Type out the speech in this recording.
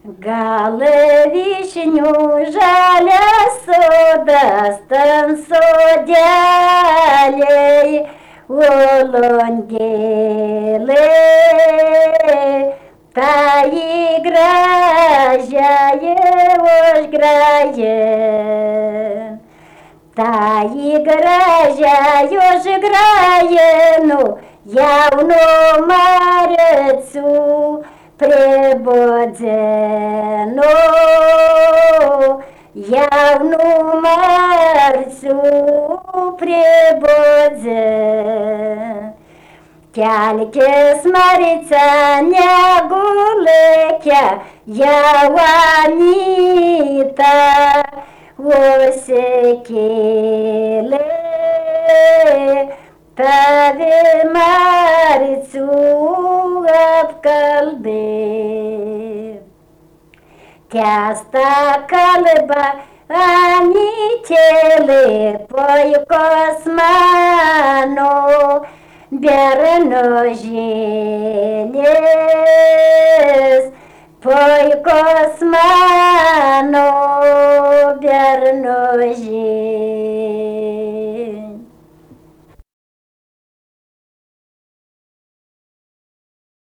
Gal vyšnių žalias sodas, ten sodeliai, ulondėlė, tai gražiai už gražią. Tai gražiai už gražią, jaunu marcu pribudzenu, jaunu marcu pribudzenu. Kelkis, Marica, negulėkia, jau Anyta užsikėlė, tavi Maricų apkalbė. Kęsta kalba Anytėlė, puikos mano bernožėlis, puikos mano bernožėlis.